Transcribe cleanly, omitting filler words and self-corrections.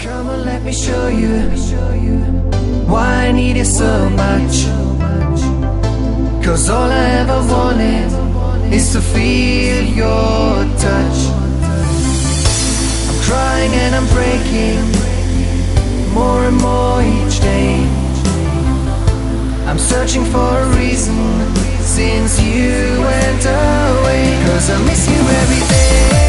Come on, let me show you why I need you so much. Cause all I ever wanted is to feel your touch. I'm crying and I'm breaking more and more each day. I'm searching for a reason since you went away. Cause I miss you every day.